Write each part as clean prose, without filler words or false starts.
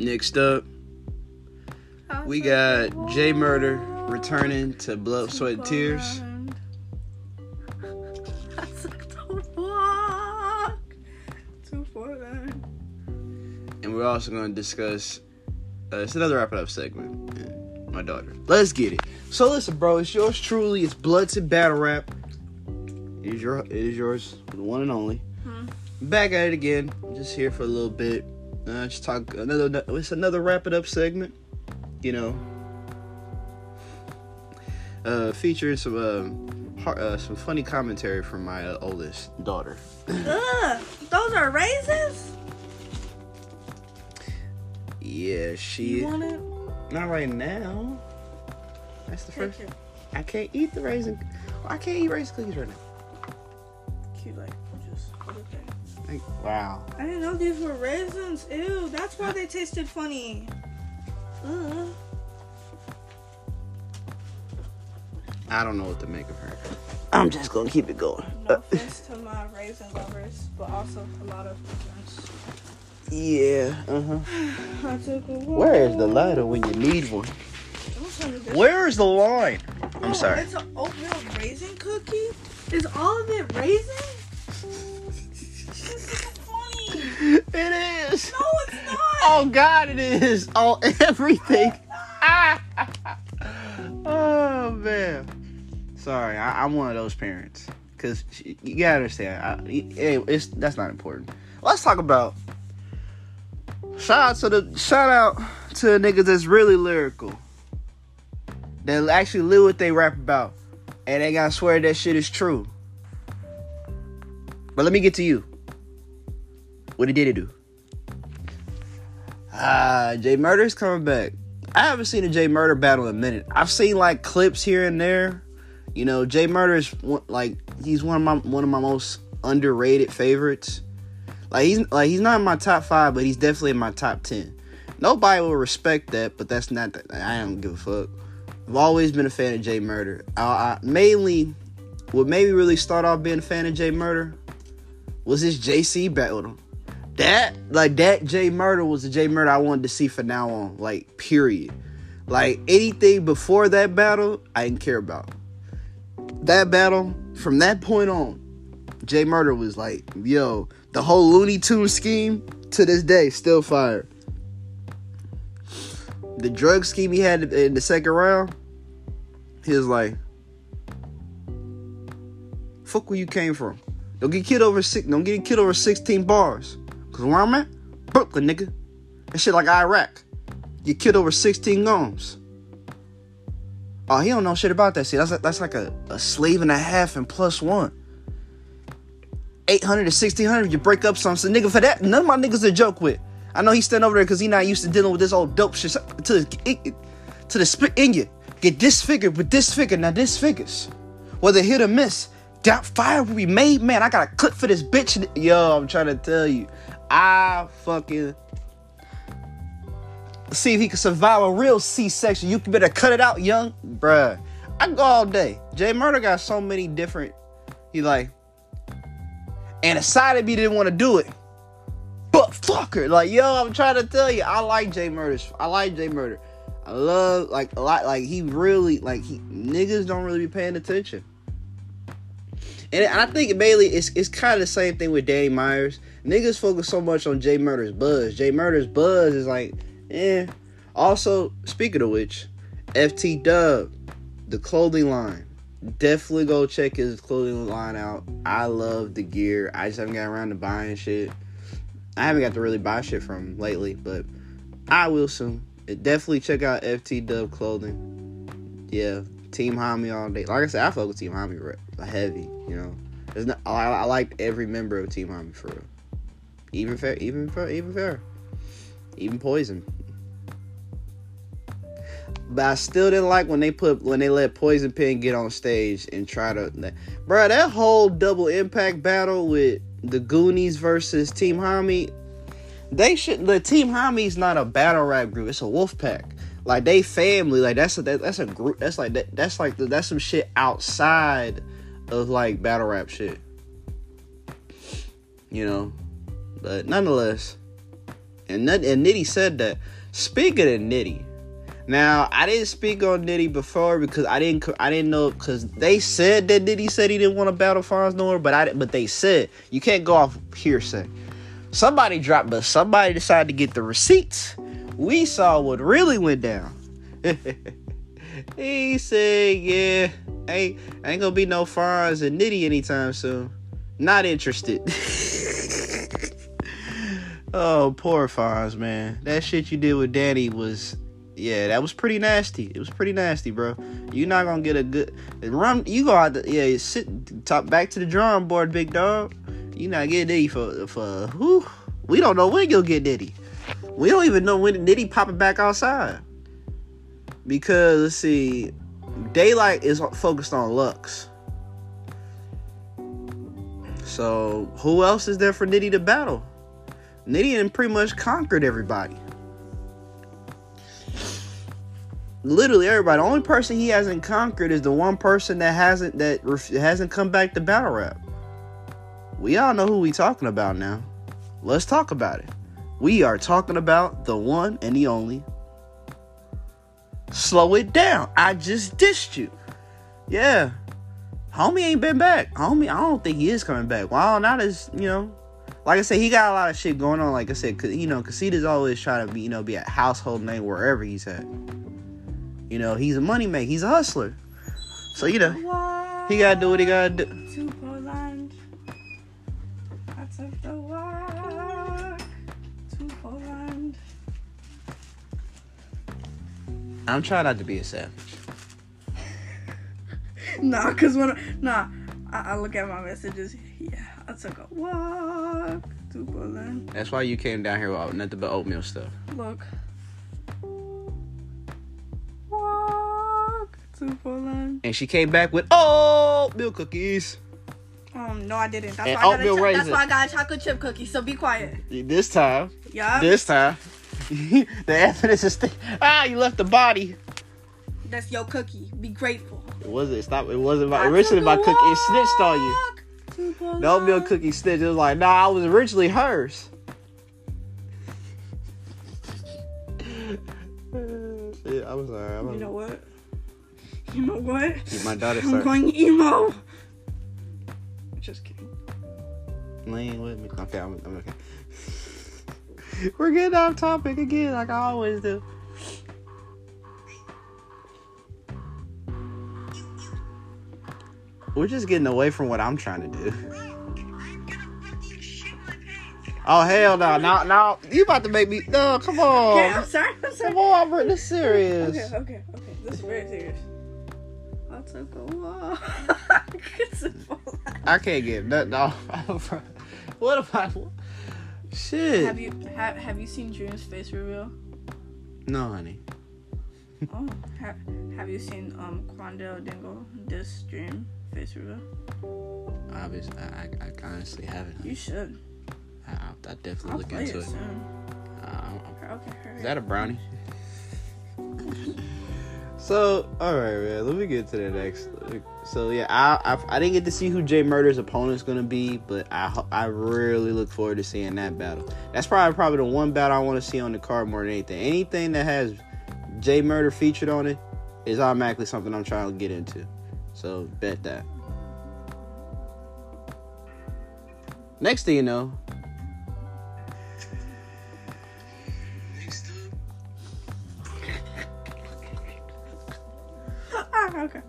Next up, we got J Murder returning to Blood, Sweat, and Tears. I took the walk to Portland. And we're also going to discuss, it's another wrap it up segment. Yeah, my daughter. Let's get it. So listen, bro, it's yours truly. It's Bloods and Battle Rap. It is yours, the one and only. Back at it again. I'm just here for a little bit. Just talk it's another wrap it up segment. You know, featuring some funny commentary from my oldest daughter. Ugh, those are raisins? Yeah, You want it? Not right now. That's the Take first. it. I can't eat the raisin. I can't eat raisin cookies right now. Cute, like, just put it there. Wow. I didn't know these were raisins. Ew, that's why they tasted funny. Ugh. I don't know what to make of her. I'm just gonna keep it going. No offense to my raisin lovers, but also a lot of offense. Yeah. I took a walk. Where is the lighter when you need one? Don't tell me this. Where is the line? I'm sorry. It's an oatmeal raisin cookie? Is all of it raisin? This is funny. It is. No, it's not. Oh God, it is. Oh, everything. Oh man. Sorry, I'm one of those parents. Cause you gotta understand. That's not important. Let's talk about. Shout out to the niggas that's really lyrical. That actually live what they rap about, and they gotta swear that shit is true. But let me get to you. What did he do? J Murder's coming back. I haven't seen a J Murder battle in a minute. I've seen like clips here and there. You know, J Murder's he's one of my most underrated favorites. He's not in my top 5, but he's definitely in my top 10. Nobody will respect that, but that's not that. I don't give a fuck. I've always been a fan of J Murder. What made me really start off being a fan of J Murder was his JC battle. That J Murder was the J Murder I wanted to see from now on. Like, period. Like, anything before that battle, I didn't care about. That battle, from that point on, J Murder was like, yo, the whole Looney Tunes scheme, to this day, still fire. The drug scheme he had in the second round, he was like, fuck where you came from. Don't get killed over 16 bars. Cause where I'm at, Brooklyn, nigga. That shit like Iraq. You killed over 16 guns. Oh, he don't know shit about that. See, that's like a slave and a half and plus one. 800 to 1600, you break up some. So nigga, for that, none of my niggas to joke with. I know he's standing over there because he not used to dealing with this old dope shit to the spit in you. Get disfigured with disfigure. Now disfigures. Whether hit or miss, that fire will be made. Man, I got a clip for this bitch. Yo, I'm trying to tell you. I fucking see if he can survive a real C-section. You better cut it out, young. Bruh. I go all day. J Murder got so many different. He like. And a side of me didn't want to do it. But fuck her. Like, yo, I'm trying to tell you. I like J Murder. I love, like, a lot. Like, he really, like, niggas don't really be paying attention. And I think mainly it's kind of the same thing with Danny Myers. Niggas focus so much on J Murder's buzz. J Murder's buzz is like, eh. Also, speaking of which, FT Dub, the clothing line. Definitely go check his clothing line out. I love the gear. I just haven't got around to buying shit. I haven't got to really buy shit from him lately, but I will soon. Definitely check out FT Dub clothing. Yeah, Team Homie all day. Like I said, I fuck with Team Homie heavy. You know, I like every member of Team Homie for real. Even Fair, even Poison. But I still didn't like when they let Poison Pen get on stage and try to, bro. That whole double impact battle with the Goonies versus Team Homie, they should. The Team Homie's not a battle rap group; it's a wolf pack. Like, they family. Like, that's a group. That's some shit outside of like battle rap shit. You know, but nonetheless, and Nitty said that Speaking of Nitty, now I didn't speak on Nitty before because I didn't know, because they said that Nitty said he didn't want to battle Fonz no more, but they said you can't go off hearsay. Somebody decided to get the receipts. We saw what really went down. He said, "Yeah, ain't gonna be no Fonz and Nitty anytime soon. Not interested." Oh, poor Fonz, man. That shit you did with Danny was, yeah, that was pretty nasty. It was pretty nasty, bro. You're not gonna get a good run. You go out back to the drawing board, big dog. You not getting Nitty for whew. We don't know when you'll get Nitty. We don't even know when Nitty popping back outside. Because, let's see, Daylight is focused on Lux. So, who else is there for Nitty to battle? Nitty done pretty much conquered everybody. Literally everybody. The only person he hasn't conquered is the one person that hasn't come back to battle rap. We all know who we talking about now. Let's talk about it. We are talking about the one and the only. Slow it down. I just dissed you. Yeah. Homie ain't been back. Homie, I don't think he is coming back. Well, not as, like I said, he got a lot of shit going on. Like I said, Casita's always trying to be a household name wherever he's at. He's a money maker. He's a hustler. So, he gotta do what he gotta do. To Poland. I took the walk to Poland. I'm trying not to be a savage. Nah, cause I look at my messages. Yeah, I took a walk to Poland. That's why you came down here with nothing but oatmeal stuff. Look. Walk to Poland. And she came back with oatmeal cookies. No, I didn't. That's And why oatmeal I got a chocolate chip cookie. So be quiet. This time. Yeah. This time. The evidence is you left the body. That's your cookie. Be grateful. It wasn't originally my cookie. It snitched on you. The oatmeal cookie snitched. It was like, nah, I was originally hers. Yeah, I'm sorry. You know what? You know what? My daughter I'm going emo. Just kidding. Laying with me. Okay, I'm okay. We're getting off topic again, like I always do. We're just getting away from what I'm trying to do. Oh, hell no. Now, you about to make me... No, come on. Okay, I'm sorry. Come on, I'm this serious. Okay. This is very serious. I took a walk. I can't get nothing off. What if I... Shit. Have you seen Dream's face reveal? No, honey. Oh, have you seen Quandale Dingle this Dream face reveal? Obviously, I honestly haven't. You should. I'll definitely look play into it. Soon. Okay. Is that a brownie? So, alright, man. Let me get to the next. So, yeah, I didn't get to see who Jay Murder's opponent's gonna be, but I really look forward to seeing that battle. That's probably the one battle I want to see on the card more than anything. Anything that has Jay Murder featured on it is automatically something I'm trying to get into. So, bet that. Next thing you know, okay.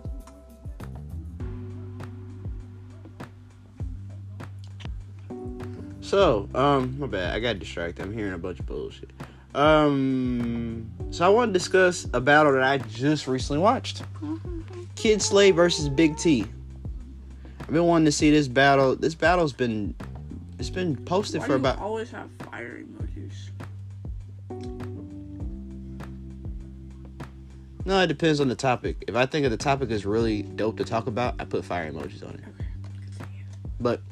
So, my bad. I got distracted. I'm hearing a bunch of bullshit. So I want to discuss a battle that I just recently watched. Kid Slade versus Big T. I've been wanting to see this battle. This battle's been posted for about. Why do you always have fire emojis? No, it depends on the topic. If I think the topic is really dope to talk about, I put fire emojis on it. Okay, continue. But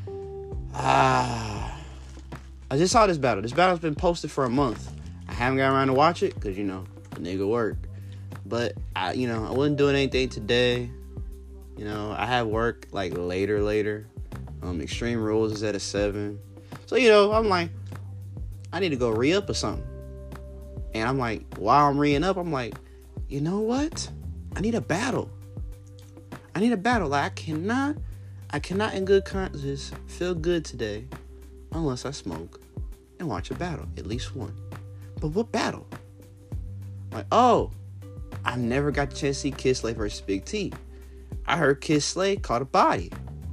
I just saw this battle. This battle's been posted for a month. I haven't got around to watch it because, the nigga work. But, I wasn't doing anything today. I have work, like, later. Extreme Rules is at 7. So, I'm like, I need to go re-up or something. And I'm like, while I'm reading up, I'm like, you know what? I need a battle. Like, I cannot in good conscience feel good today unless I smoke and watch a battle, at least one. But what battle? Like, oh, I never got the chance to see Kid Slay versus Big T. I heard Kid Slay caught a body.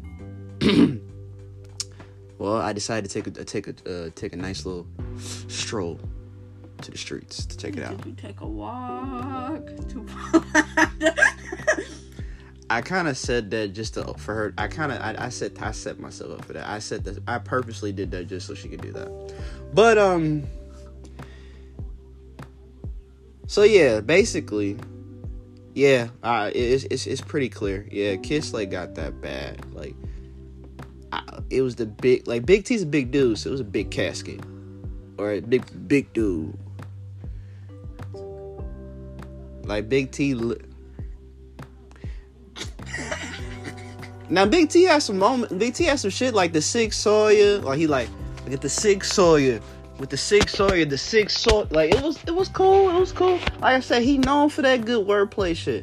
Well, I decided to take a nice little stroll to the streets to check it out. You take a walk to. I kind of said that just for her. I set myself up for that. I said that I purposely did that just so she could do that. But so yeah, basically, yeah, it's pretty clear. Yeah, Kid Slay got that bad. Like, it was the big, like, Big T's a big dude, so it was a big casket or a big dude. Like, Big T. Now, Big T has some moment. Big T has some shit like the Sig Sauer. Like, he like at the Sig Sauer with the Sig Sauer, like, it was cool. It was cool. Like I said, he known for that good wordplay shit.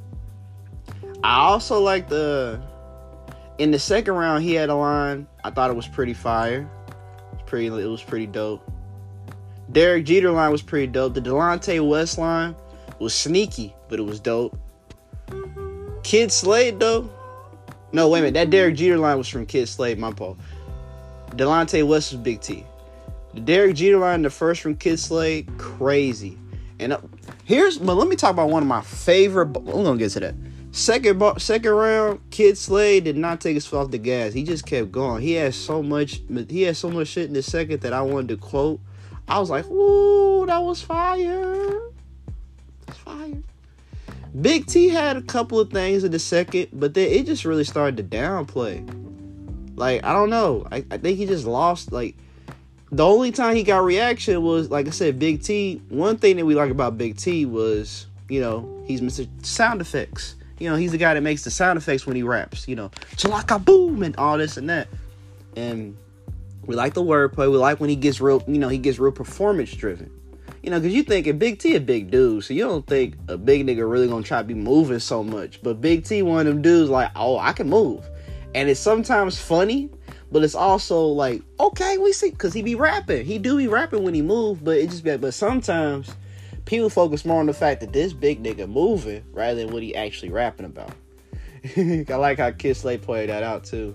I also like in the second round, he had a line. I thought it was pretty fire. It was pretty dope. Derek Jeter line was pretty dope. The Delonte West line was sneaky, but it was dope. Kid Slade, though. No, wait a minute. That Derek Jeter line was from Kid Slade, my fault. Delonte West was Big T. The Derek Jeter line, the first from Kid Slade, crazy. And but let me talk about one of my favorite. We're gonna get to that. Second round, Kid Slade did not take his foot off the gas. He just kept going. He had so much shit in the second that I wanted to quote. I was like, "Ooh, that was fire! That's fire." Big T had a couple of things in the second, but then it just really started to downplay. Like, I don't know. I think he just lost. Like, the only time he got reaction was, like I said, Big T. One thing that we like about Big T was, you know, he's Mr. Sound Effects. You know, he's the guy that makes the sound effects when he raps. You know, chalaka boom and all this and that. And we like the wordplay. We like when he gets real, you know, he gets real performance driven. You know, because you think Big T a big dude, so you don't think a big nigga really gonna try to be moving so much. But Big T, one of them dudes, like, oh, I can move. And it's sometimes funny, but it's also like, okay, we see, because he be rapping. He do be rapping when he move, but it just be, but sometimes people focus more on the fact that this big nigga moving rather than what he actually rapping about. I like how Kid Slade played that out too.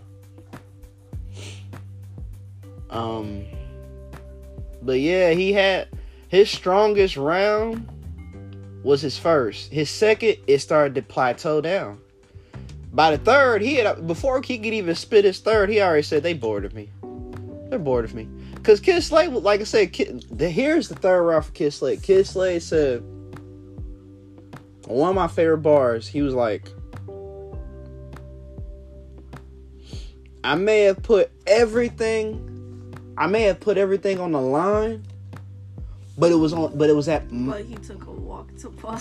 But yeah, he had his strongest round was his first. His second, it started to plateau down. By the third, before he could even spit his third, he already said, they bored of me. They're bored of me. Because Kid Slade, like I said, here's the third round for Kid Slade. Kid Slade said, one of my favorite bars, he was like, I may have put everything on the line, but it was at. But he took a walk to Paul.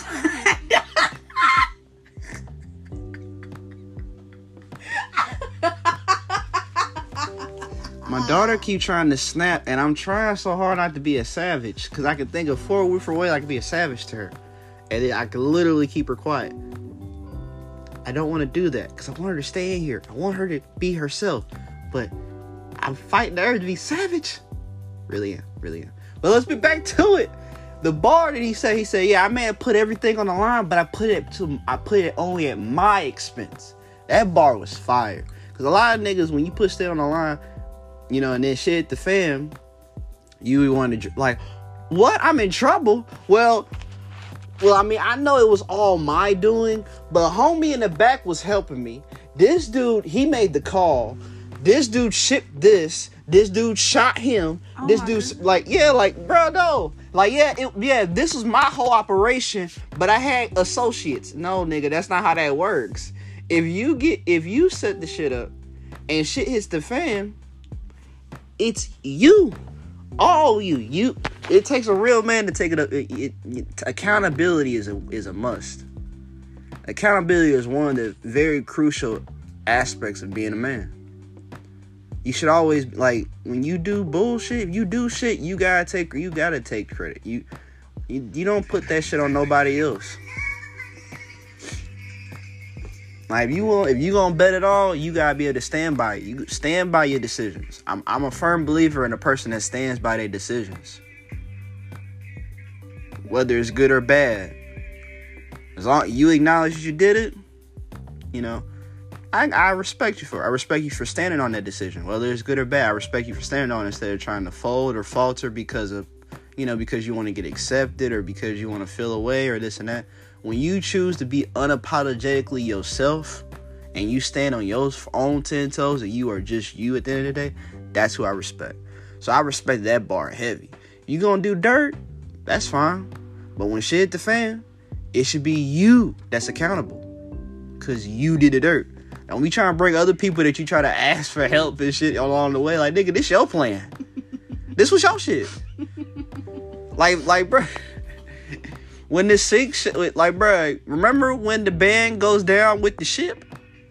My daughter keep trying to snap, and I'm trying so hard not to be a savage, because I can think of 4 different ways I could be a savage to her, and I could literally keep her quiet. I don't want to do that, because I want her to stay in here. I want her to be herself, but I'm fighting the urge to be savage. Really am. But let's be back to it. The bar that he said, yeah, I may have put everything on the line, but I put it only at my expense. That bar was fire. Because a lot of niggas, when you put shit on the line, you know, and then shit hit the fam, you want to, like, what? I'm in trouble? Well, I mean, I know it was all my doing, but a homie in the back was helping me. This dude, he made the call. This dude shipped this. This dude shot him. Oh, this dude's like, yeah, like, bro, no. Like, yeah, this was my whole operation, but I had associates. No, nigga, that's not how that works. If you set the shit up and shit hits the fan, it's you. All you. It takes a real man to take it up. Accountability is a must. Accountability is one of the very crucial aspects of being a man. You should always, like, when you do bullshit, if you do shit, you gotta take credit. You You don't put that shit on nobody else. Like if you gonna bet it all, you gotta be able to stand by it. You stand by your decisions. I'm a firm believer in a person that stands by their decisions, whether it's good or bad. As long as you acknowledge you did it, I respect you for it. I respect you for standing on that decision, whether it's good or bad. I respect you for standing on it instead of trying to fold or falter because you want to get accepted or because you want to feel away or this and that. When you choose to be unapologetically yourself and you stand on your own 10 toes and you are just you at the end of the day, that's who I respect. So I respect that bar heavy. You gonna do dirt, that's fine. But when shit hit the fan, it should be you that's accountable. Because you did the dirt. Don't be trying to bring other people that you try to ask for help and shit along the way. Like, nigga, this your plan. This was your shit. Like, bro. When the sink shit, like, bro, remember when the band goes down with the ship?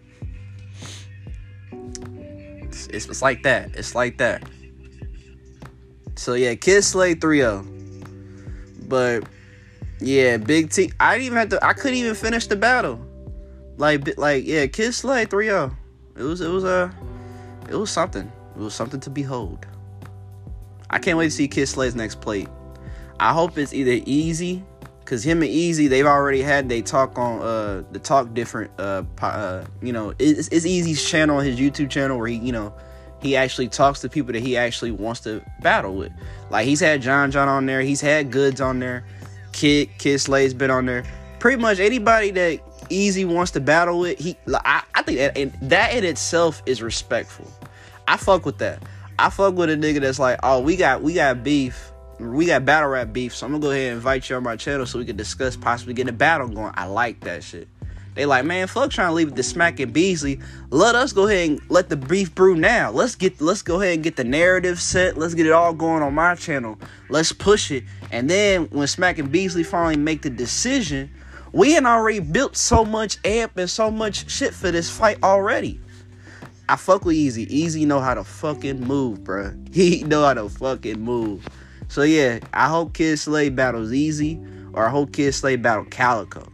It's like that. It's like that. So, yeah, Kid Slay 3-0. But, yeah, Big T. I couldn't even finish the battle. Like, yeah, Kid Slay 3-0. It was something. It was something to behold. I can't wait to see Kid Slay's next plate. I hope it's either Easy, because him and Easy, they've already had they talk on the Talk Different. It's Easy's channel, his YouTube channel, where he actually talks to people that he actually wants to battle with. Like, he's had John on there, he's had Goods on there, Kid Slay's been on there. Pretty much anybody that Easy wants to battle with, I think that in itself is respectful. I fuck with that. I fuck with a nigga that's like, oh, we got beef. We got battle rap beef, so I'm gonna go ahead and invite you on my channel so we can discuss possibly getting a battle going. I like that shit. They like, man, fuck trying to leave it to Smack and Beasley. Let us go ahead and let the beef brew now. Let's go ahead and get the narrative set. Let's get it all going on my channel. Let's push it. And then when Smack and Beasley finally make the decision, we had already built so much amp and so much shit for this fight already. I fuck with Easy. Easy know how to fucking move, bruh. He know how to fucking move. So yeah, I hope Kid Slay battles Easy, or I hope Kid Slay battle Calico.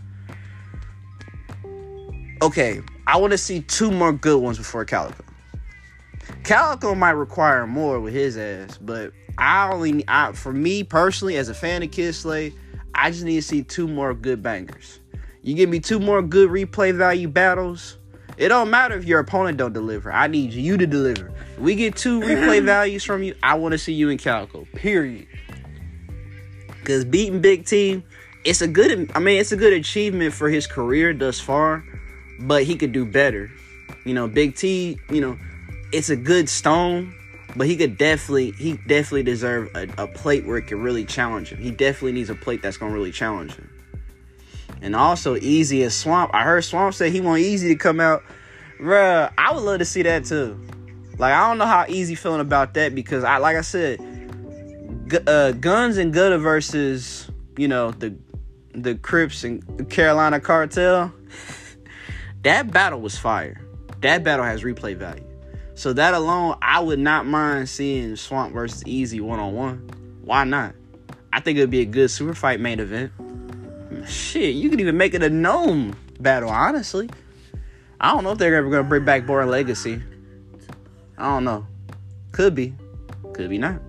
Okay, I want to see 2 more good ones before Calico. Calico might require more with his ass, but for me personally, as a fan of Kid Slay, I just need to see 2 more good bangers. You give me 2 more good replay value battles. It don't matter if your opponent don't deliver. I need you to deliver. If we get 2 replay values from you, I want to see you in Calico. Period. Because beating Big T, it's a good achievement for his career thus far, but he could do better. Big T, it's a good stone, but he definitely deserve a plate where it can really challenge him. He definitely needs a plate that's going to really challenge him. And also Easy and Swamp. I heard Swamp say he want Easy to come out. Bruh, I would love to see that too. Like, I don't know how Easy feeling about that, because like I said, Guns and Gutta versus, the Crips and the Carolina Cartel. That battle was fire. That battle has replay value. So that alone, I would not mind seeing Swamp versus Easy 1-on-1. Why not? I think it would be a good super fight main event. Shit, you could even make it a gnome battle, honestly. I don't know if they're ever going to bring back Born Legacy. I don't know. Could be. Could be not.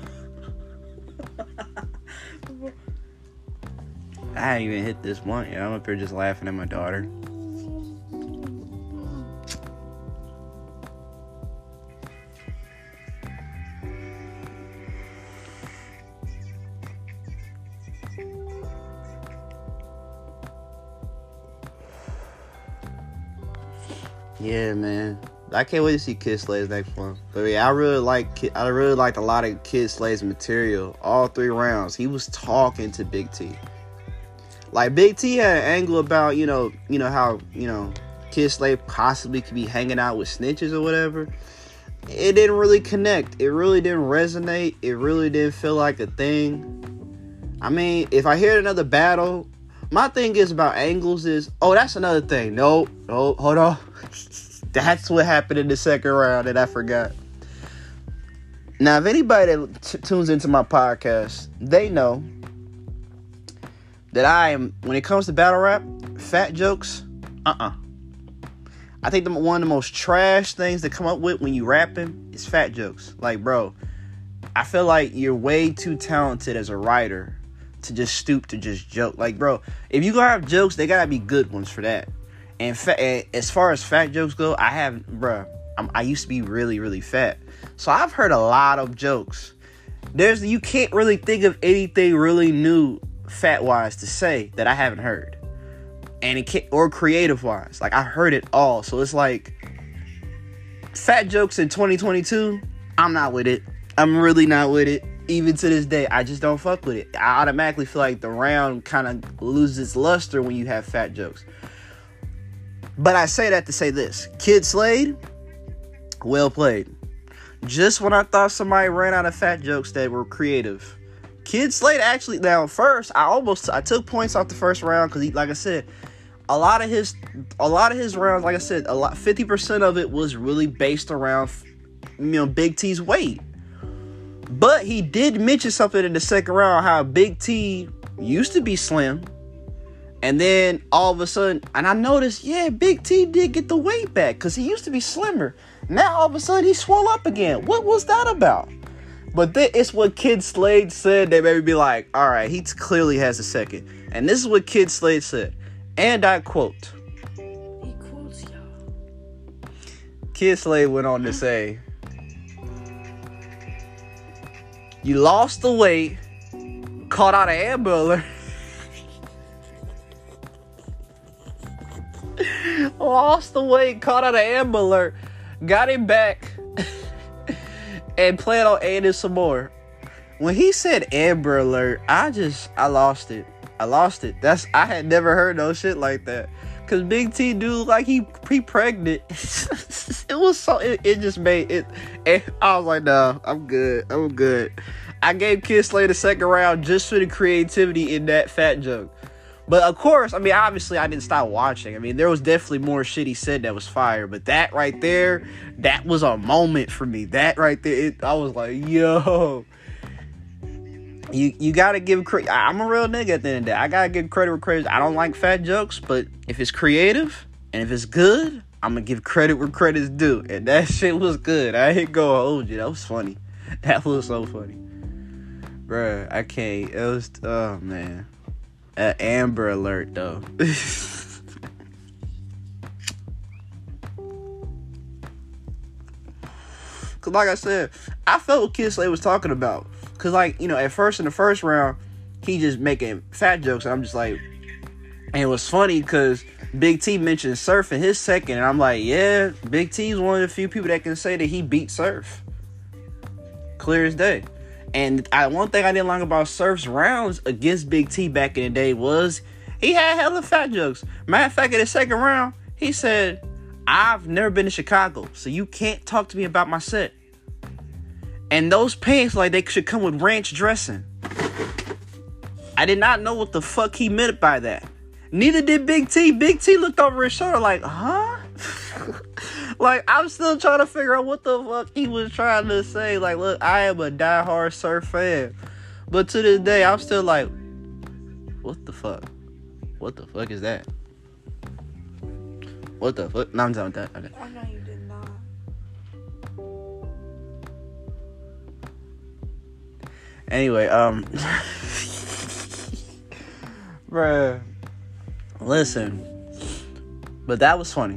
I haven't even hit this one yet. I'm up here just laughing at my daughter. Yeah, man. I can't wait to see Kid Slay's next one. But yeah, I really liked a lot of Kid Slay's material. All 3 rounds, he was talking to Big T. Like, Big T had an angle about how Kid Slay possibly could be hanging out with snitches or whatever. It didn't really connect. It really didn't resonate. It really didn't feel like a thing. I mean, if I hear another battle, my thing is about angles is, that's another thing. No, hold on. That's what happened in the second round that I forgot. Now, if anybody that tunes into my podcast, they know that I am, when it comes to battle rap, fat jokes, I think one of the most trash things to come up with when you rapping is fat jokes. Like, bro, I feel like you're way too talented as a writer to just stoop to just joke. Like, bro, if you gonna have jokes, they gotta be good ones for that. And as far as fat jokes go, I used to be really, really fat. So I've heard a lot of jokes. You can't really think of anything really new fat-wise to say that I haven't heard. And it can't, or creative-wise. Like, I heard it all. So it's like, fat jokes in 2022, I'm not with it. I'm really not with it. Even to this day, I just don't fuck with it. I automatically feel like the round kind of loses its luster when you have fat jokes. But I say that to say this. Kid Slade, well played. Just when I thought somebody ran out of fat jokes that were creative, Kid Slade actually, now first, I took points off the first round because, like I said, a lot of his rounds, like I said, 50% of it was really based around, Big T's weight. But he did mention something in the second round, how Big T used to be slim. And then all of a sudden, and I noticed, Big T did get the weight back because he used to be slimmer. Now all of a sudden he swole up again. What was that about? But it's what Kid Slade said that made me be like, all right, he clearly has a second. And this is what Kid Slade said. And I quote. He quotes y'all. Kid Slade went on to say, "You lost the weight, caught out an Amber Alert." Lost the weight, caught out an Amber Alert, got him back, and plan on adding some more. When he said Amber Alert, I lost it. I had never heard no shit like that. Cause Big T dude, like he pregnant. It was so, it just made it. And I was like, nah, I'm good. I gave Kid Slade the second round just for the creativity in that fat joke. But of course, obviously I didn't stop watching. There was definitely more shit he said that was fire. But that right there, that was a moment for me. That right there, I was like, yo. You gotta give credit. I'm a real nigga at the end of the day. I gotta give credit where credit. I don't like fat jokes, but if it's creative and if it's good, I'm gonna give credit where credit's due. And that shit was good. I ain't gonna hold you. That was funny. That was so funny. Bruh, I can't. It was, oh man. An Amber Alert, though. Because like I said, I felt what Kid Slade was talking about. Because, like, at first, in the first round, he just making fat jokes. And I'm just like, and it was funny because Big T mentioned Surf in his second. And I'm like, yeah, Big T's one of the few people that can say that he beat Surf. Clear as day. And one thing I didn't like about Surf's rounds against Big T back in the day was he had hella fat jokes. Matter of fact, in the second round, he said, "I've never been to Chicago, so you can't talk to me about my set. And those pants, like, they should come with ranch dressing." I did not know what the fuck he meant by that. Neither did Big T. Big T looked over his shoulder like, huh? Like, I'm still trying to figure out what the fuck he was trying to say. Like, look, I am a diehard Surf fan. But to this day, I'm still like, what the fuck? What the fuck is that? What the fuck? No, I'm done with that. Okay. I know you did not. Anyway, bruh, listen. But that was funny.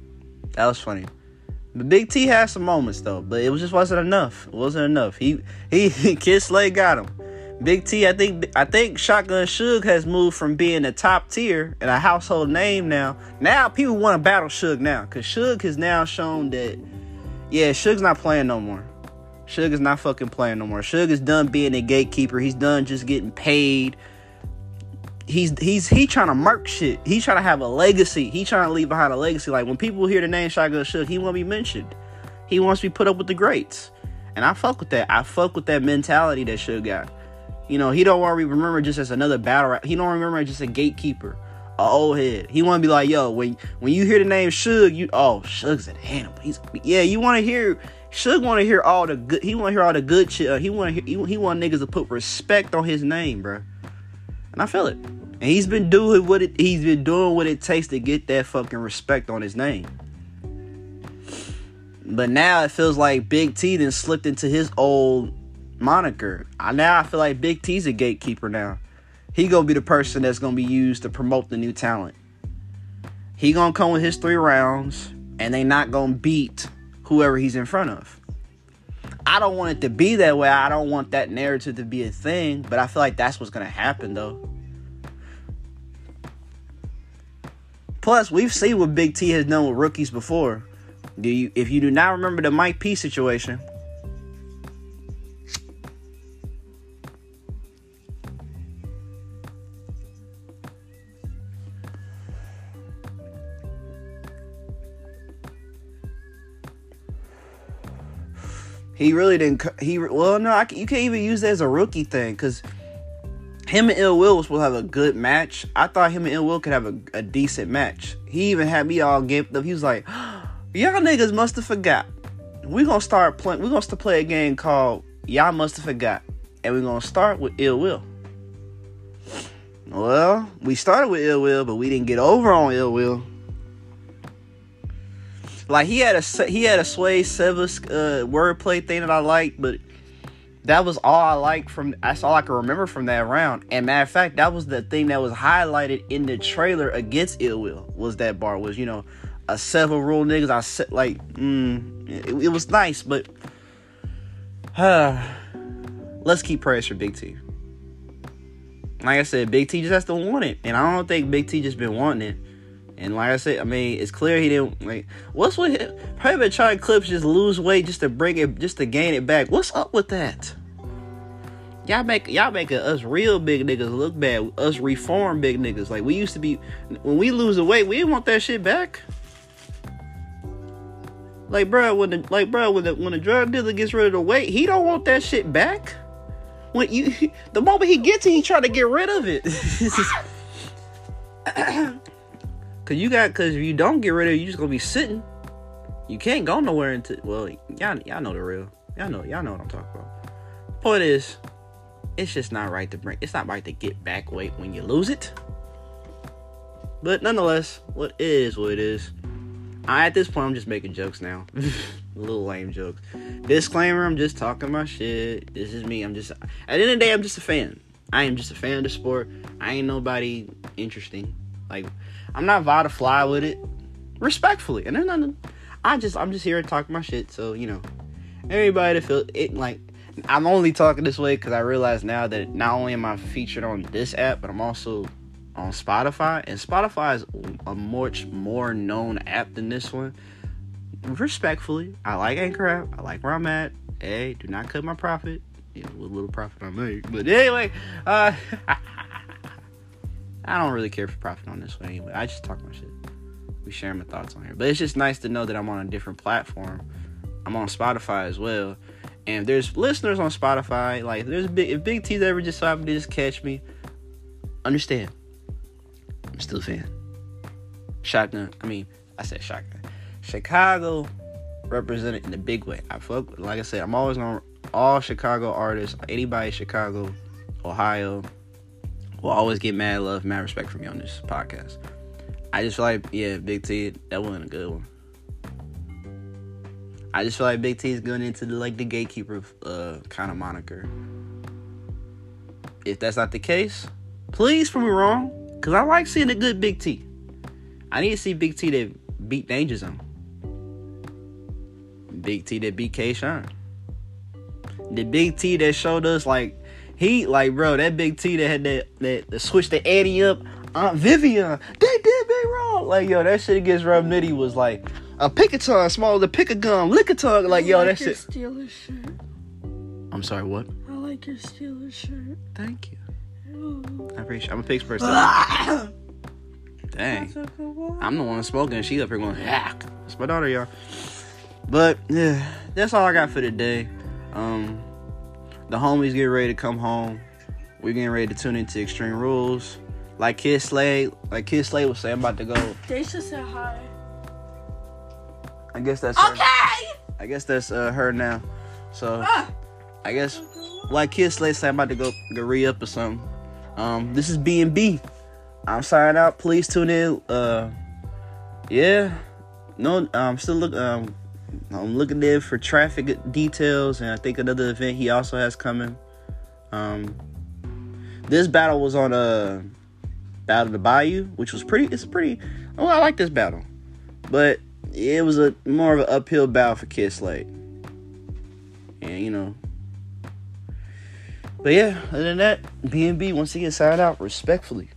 But Big T had some moments though, but it wasn't enough. He Kid Slade got him. Big T, I think Shotgun Suge has moved from being a top tier and a household name now. Now people want to battle Suge now, because Suge has now shown that, yeah, Suge's not playing no more. Suge is not fucking playing no more. Suge is done being a gatekeeper. He's done just getting paid. He's trying to mark shit. He's trying to have a legacy. He's trying to leave behind a legacy. Like, when people hear the name Shotgun Suge, he won't be mentioned. He wants to be put up with the greats. And I fuck with that. I fuck with that mentality that Suge got. He don't want to be remembered just as another battle rap. He don't remember just a gatekeeper, a old head. He want to be like, yo, when you hear the name Suge, Suge's an animal. You want to hear, Suge want to hear all the good. He want to hear all the good shit. He want niggas to put respect on his name, bro. And I feel it. And he's been doing what it takes to get that fucking respect on his name. But now it feels like Big T then slipped into his old moniker. Now I feel like Big T's a gatekeeper now. He gonna be the person that's gonna be used to promote the new talent. He gonna come with his 3 rounds, and they not gonna beat whoever he's in front of. I don't want it to be that way. I don't want that narrative to be a thing, but I feel like that's what's gonna happen though. Plus, we've seen what Big T has done with rookies before. If you do not remember the Mike P situation, he really didn't. You can't even use that as a rookie thing, because him and Ill Will was supposed to have a good match. I thought him and Ill Will could have a decent match. He even had me all gamed up. He was like, y'all niggas must have forgot. We're gonna play a game called Y'all Must Have Forgot. And we're gonna start with Ill Will. Well, we started with Ill Will, but we didn't get over on Ill Will. Like, he had a Sway Sevas wordplay thing that I liked, but that was all I liked that's all I can remember from that round. And matter of fact, that was the thing that was highlighted in the trailer against Ill Will, was that bar, was, a several rule niggas. It was nice, but let's keep praise for Big T. Like I said, Big T just has to want it, and I don't think Big T just been wanting it. And like I said, I mean, it's clear he didn't, like, what's with him? Probably been trying Clips just lose weight just to gain it back. What's up with that? Y'all make us real big niggas look bad. Us reformed big niggas. Like, we used to be, when we lose the weight, we didn't want that shit back. Like, bro, when the drug dealer gets rid of the weight, he don't want that shit back. The moment he gets it, he try to get rid of it. Cause if you don't get rid of it, you just gonna be sitting. You can't go nowhere until, well, y'all know the real. Y'all know what I'm talking about. Point is, it's just not right it's not right to get back weight when you lose it. But nonetheless, what is what it is. At this point, I'm just making jokes now. Little lame jokes. Disclaimer, I'm just talking my shit. This is me. At the end of the day, I'm just a fan. I am just a fan of the sport. I ain't nobody interesting. Like, I'm not about to fly with it. Respectfully. And then I'm just here to talk my shit. So, everybody to feel it, like, I'm only talking this way because I realize now that not only am I featured on this app, but I'm also on Spotify. And Spotify is a much more known app than this one. Respectfully, I like Anchor app. I like where I'm at. Hey, do not cut my profit. What little profit I make. But anyway, I don't really care for profit on this one anyway. I just talk my shit. We share my thoughts on here. But it's just nice to know that I'm on a different platform. I'm on Spotify as well. And if there's listeners on Spotify, like, if Big T's ever just so happen to just catch me, understand. I'm still a fan. Shotgun. Chicago represented in a big way. Like I said, I'm always on all Chicago artists. Anybody Chicago, Ohio, will always get mad love, mad respect from me on this podcast. I just feel like, Big T, that wasn't a good one. I just feel like Big T is going into the gatekeeper kind of moniker. If that's not the case, please prove me wrong, because I like seeing a good Big T. I need to see Big T that beat Danger Zone. Big T that beat K-Shine. The Big T that showed us, bro, that Big T that had that switch the Eddie up, Aunt Vivian, they did me wrong. Like, that shit against Rob Nitty was like a pick-a-tongue, small to pick a gum, lick a tongue. Like, that shit. Steelers shirt. I'm sorry, what? I like your Steelers shirt. Thank you. I appreciate it. I'm a Pigs person. Dang. I'm the one smoking and she up here going, hack. That's my daughter, y'all. But, yeah, that's all I got for today. The homies getting ready to come home. We're getting ready to tune into Extreme Rules. Like Kid Slade was saying, I'm about to go. They should say hi. I guess that's okay. I guess that's her now. So I guess like Kid Slade said, I'm about to go re-up or something. This is B&B. I'm signing out. Please tune in. Yeah. No, I'm still I'm looking there for traffic details, and I think another event he also has coming. This battle was on Battle of the Bayou, which was I like this battle. But it was more of an uphill battle for Kid Slade. And but yeah, other than that, B&B once again signed out respectfully.